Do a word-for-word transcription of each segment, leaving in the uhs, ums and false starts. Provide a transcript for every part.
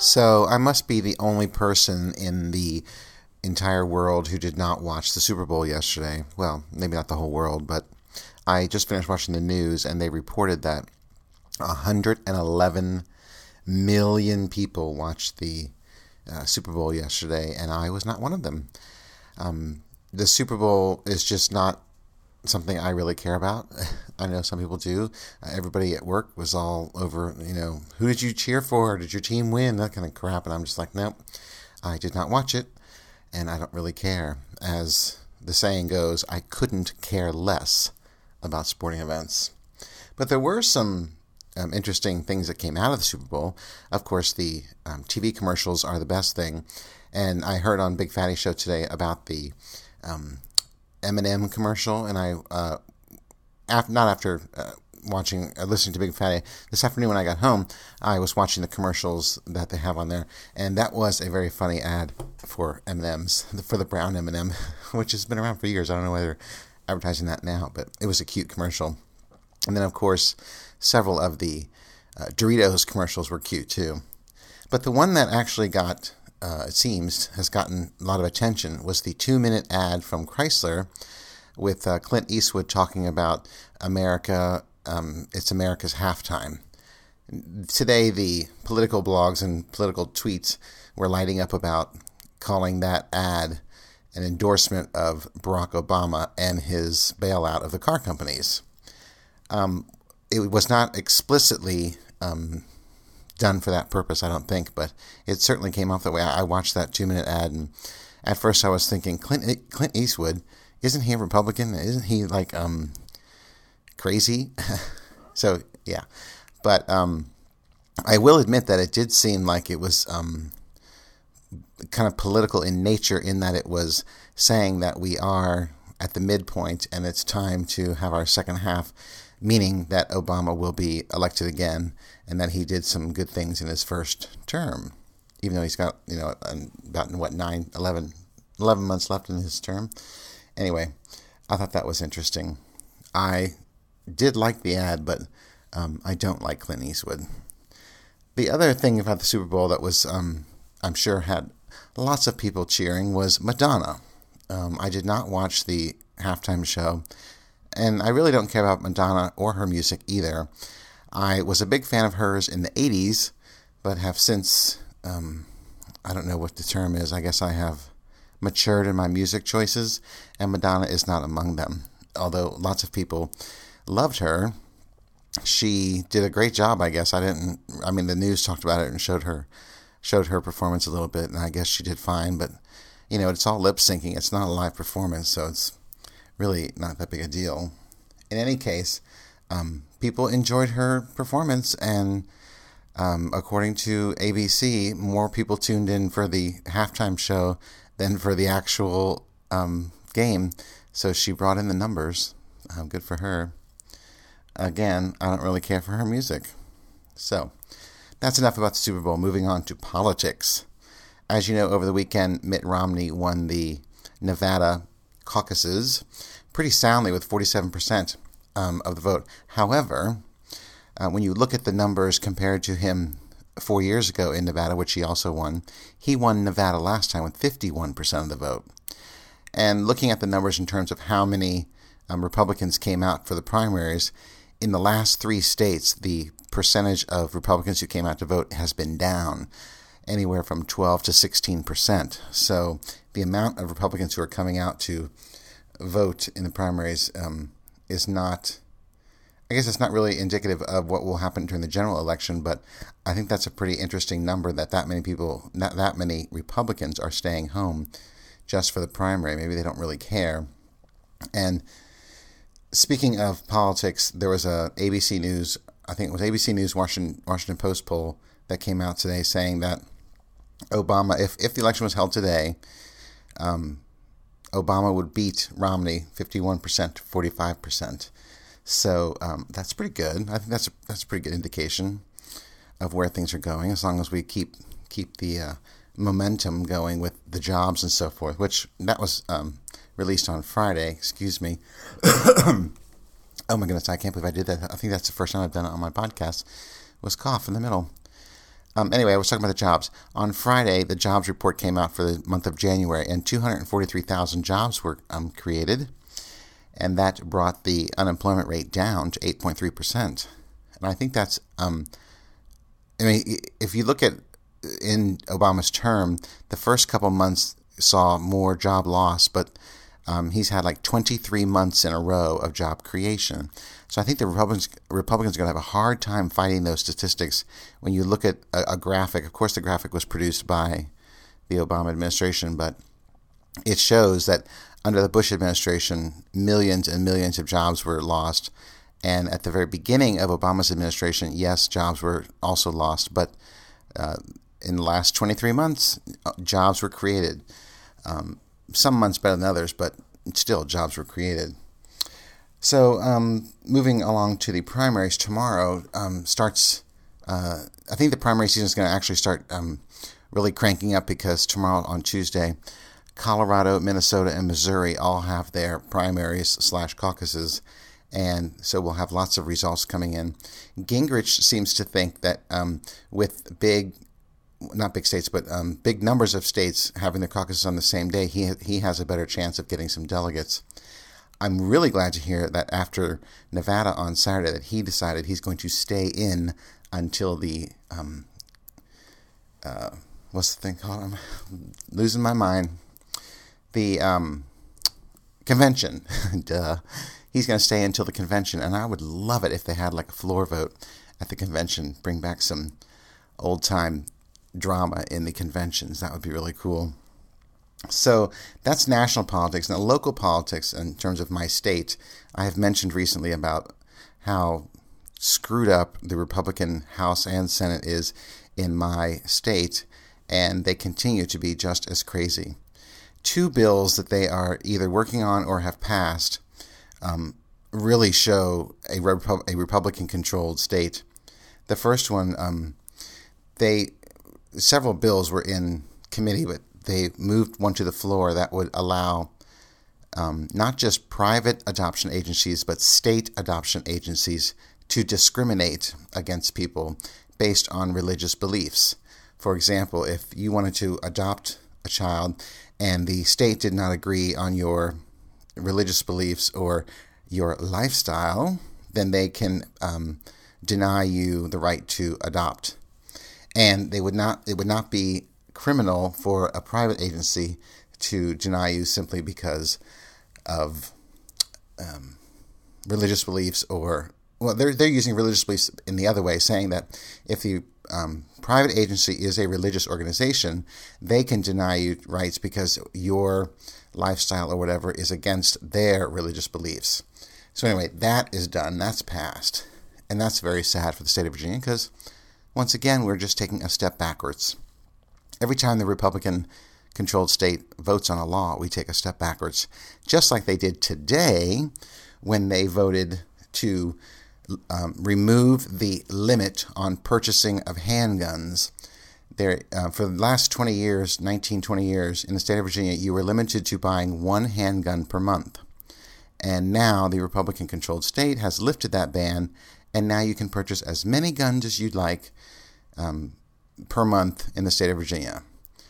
So I must be the only person in the entire world who did not watch the Super Bowl yesterday. Well, maybe not the whole world, but I just finished watching the news and they reported that one hundred eleven million people watched the uh, Super Bowl yesterday, and I was not one of them. Um, the Super Bowl is just not something I really care about. I know some people do. Uh, everybody at work was all over, you know, who did you cheer for? Did your team win? That kind of crap. And I'm just like, nope, I did not watch it, and I don't really care. As the saying goes, I couldn't care less about sporting events. But there were some um, interesting things that came out of the Super Bowl. Of course, the um, T V commercials are the best thing. And I heard on Big Fatty Show today about the um, M and M commercial, and I, uh, af- not after uh, watching, uh, listening to Big Fatty, this afternoon when I got home, I was watching the commercials that they have on there, and that was a very funny ad for M and M's, for the brown M and M, which has been around for years. I don't know whether they're advertising that now, but it was a cute commercial. And then, of course, several of the uh, Doritos commercials were cute, too. But the one that actually got... Uh, it seems, has gotten a lot of attention was the two-minute ad from Chrysler with uh, Clint Eastwood talking about America, um, it's America's halftime. Today, the political blogs and political tweets were lighting up about calling that ad an endorsement of Barack Obama and his bailout of the car companies. Um, it was not explicitly... Um, done for that purpose, I don't think, but it certainly came off that way. I watched that two-minute ad, and at first I was thinking, Clint Clint Eastwood, isn't he a Republican? Isn't he, like, um, crazy? So, yeah. But um, I will admit that it did seem like it was um, kind of political in nature, in that it was saying that we are at the midpoint and it's time to have our second half, meaning that Obama will be elected again, and that he did some good things in his first term, even though he's got, you know, about, what, nine, eleven, eleven months left in his term. Anyway, I thought that was interesting. I did like the ad, but um, I don't like Clint Eastwood. The other thing about the Super Bowl that was, um, I'm sure, had lots of people cheering was Madonna. Um, I did not watch the halftime show, and I really don't care about Madonna or her music either. I was a big fan of hers in the eighties, but have since, um, I don't know what the term is, I guess I have matured in my music choices, and Madonna is not among them. Although lots of people loved her, she did a great job, I guess. I didn't, I mean, the news talked about it and showed her, showed her performance a little bit, and I guess she did fine, but, you know, it's all lip syncing. It's not a live performance, so it's really not that big a deal. In any case, um, people enjoyed her performance, and um, according to A B C, more people tuned in for the halftime show than for the actual um, game. So she brought in the numbers. Um, good for her. Again, I don't really care for her music. So that's enough about the Super Bowl. Moving on to politics. As you know, over the weekend, Mitt Romney won the Nevada caucuses pretty soundly with forty-seven percent um, of the vote. However, uh, when you look at the numbers compared to him four years ago in Nevada, which he also won, he won Nevada last time with fifty-one percent of the vote. And looking at the numbers in terms of how many um, Republicans came out for the primaries, in the last three states, the percentage of Republicans who came out to vote has been down anywhere from twelve to sixteen percent. So the amount of Republicans who are coming out to vote in the primaries um, is not, I guess it's not really indicative of what will happen during the general election, but I think that's a pretty interesting number, that that many people, not that many Republicans are staying home just for the primary. Maybe they don't really care. And speaking of politics, there was a A B C News, I think it was A B C News Washington, Washington Post poll that came out today saying that Obama, if, if the election was held today, um, Obama would beat Romney fifty-one percent to forty-five percent. So um, that's pretty good. I think that's a, that's a pretty good indication of where things are going, as long as we keep keep the uh, momentum going with the jobs and so forth, which that was um, released on Friday. Excuse me. Oh my goodness, I can't believe I did that. I think that's the first time I've done it on my podcast, was cough in the middle. Um, anyway, I was talking about the jobs. On Friday, the jobs report came out for the month of January, and two hundred forty-three thousand jobs were um, created, and that brought the unemployment rate down to eight point three percent. And I think that's, um, I mean, if you look at in Obama's term, the first couple months saw more job loss, but um, he's had like twenty-three months in a row of job creation. So I think the Republicans, Republicans are going to have a hard time fighting those statistics. When you look at a, a graphic, of course the graphic was produced by the Obama administration, but it shows that under the Bush administration, millions and millions of jobs were lost. And at the very beginning of Obama's administration, yes, jobs were also lost, but uh, in the last twenty-three months, jobs were created. Um, some months better than others, but still jobs were created. So um, moving along to the primaries tomorrow um, starts, uh, I think the primary season is going to actually start um, really cranking up because tomorrow on Tuesday, Colorado, Minnesota, and Missouri all have their primaries slash caucuses. And so we'll have lots of results coming in. Gingrich seems to think that um, with big, not big states, but um, big numbers of states having their caucuses on the same day, he he has a better chance of getting some delegates. I'm really glad to hear that after Nevada on Saturday that he decided he's going to stay in until the, um, uh, what's the thing called? I'm losing my mind. The um, convention. Duh. He's going to stay until the convention, and I would love it if they had like a floor vote at the convention, bring back some old-time drama in the conventions. That would be really cool. So that's national politics. Now, local politics, in terms of my state, I have mentioned recently about how screwed up the Republican House and Senate is in my state, and they continue to be just as crazy. Two bills that they are either working on or have passed um, really show a, Repu- a Republican-controlled state. The first one, um, they several bills were in committee, but they moved one to the floor that would allow um, not just private adoption agencies, but state adoption agencies to discriminate against people based on religious beliefs. For example, if you wanted to adopt a child and the state did not agree on your religious beliefs or your lifestyle, then they can um, deny you the right to adopt. And they would not. It would not be criminal for a private agency to deny you simply because of um, religious beliefs, or well, they're they're using religious beliefs in the other way, saying that if the um, private agency is a religious organization, they can deny you rights because your lifestyle or whatever is against their religious beliefs. So anyway, that is done. That's passed, and that's very sad for the state of Virginia because once again we're just taking a step backwards. Every time the Republican-controlled state votes on a law, we take a step backwards, just like they did today when they voted to um, remove the limit on purchasing of handguns. There, uh, for the last twenty years, nineteen, twenty years, in the state of Virginia, you were limited to buying one handgun per month. And now the Republican-controlled state has lifted that ban, and now you can purchase as many guns as you'd like um, per month in the state of Virginia.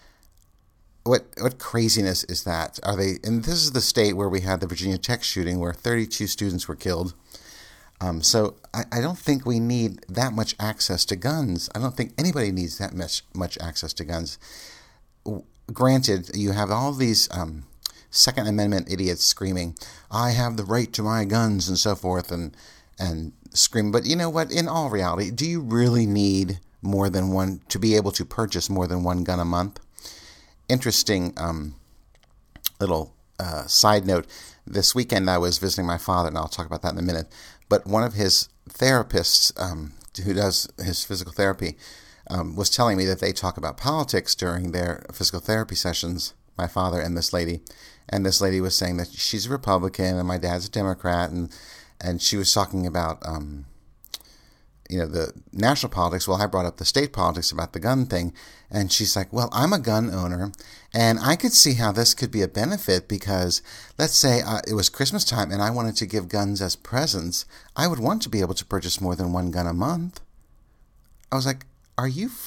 What what craziness is that? Are they? And this is the state where we had the Virginia Tech shooting, where thirty-two students were killed. Um, so I, I don't think we need that much access to guns. I don't think anybody needs that much much access to guns. Granted, you have all these um, Second Amendment idiots screaming, "I have the right to my guns" and so forth, and and scream. But you know what? In all reality, do you really need more than one to be able to purchase more than one gun a month? Interesting um, little uh, side note. This weekend I was visiting my father, and I'll talk about that in a minute. But one of his therapists, um, who does his physical therapy, um, was telling me that they talk about politics during their physical therapy sessions, my father and this lady. And this lady was saying that she's a Republican and my dad's a Democrat, and and she was talking about um, you know, the national politics. Well, I brought up the state politics about the gun thing, and she's like, well, I'm a gun owner, and I could see how this could be a benefit because let's say uh, it was Christmas time and I wanted to give guns as presents. I would want to be able to purchase more than one gun a month. I was like, are you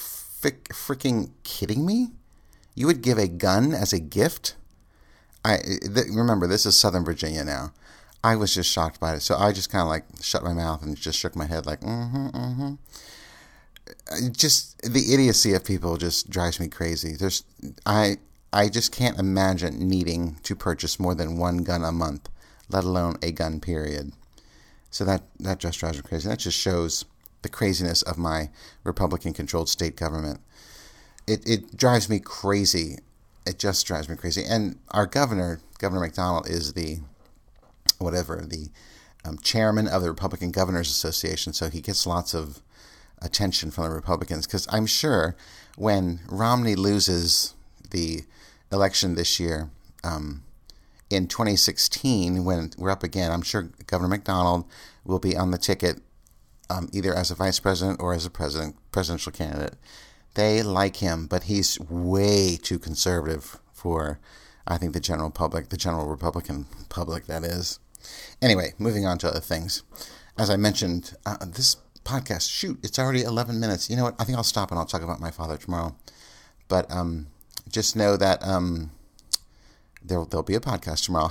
frick, freaking kidding me? You would give a gun as a gift? I th- remember, this is Southern Virginia now. I was just shocked by it. So I just kind of like shut my mouth and just shook my head like, mm-hmm, mm-hmm. Just the idiocy of people just drives me crazy. There's, I, I just can't imagine needing to purchase more than one gun a month, let alone a gun, period. So that, that just drives me crazy. That just shows the craziness of my Republican-controlled state government. It it drives me crazy. It just drives me crazy. And our governor, Governor McDonnell, is the, whatever, the um, chairman of the Republican Governors Association, so he gets lots of attention from the Republicans. Because I'm sure when Romney loses the election this year, um, in twenty sixteen, when we're up again, I'm sure Governor McDonnell will be on the ticket um, either as a vice president or as a president presidential candidate. They like him, but he's way too conservative for, I think, the general public, the general Republican public, that is. Anyway, moving on to other things. As I mentioned, uh, this podcast, shoot, it's already eleven minutes. You know what? I think I'll stop and I'll talk about my father tomorrow. But um, just know that um, there'll, there'll be a podcast tomorrow.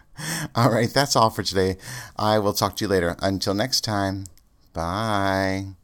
All right, that's all for today. I will talk to you later. Until next time, bye.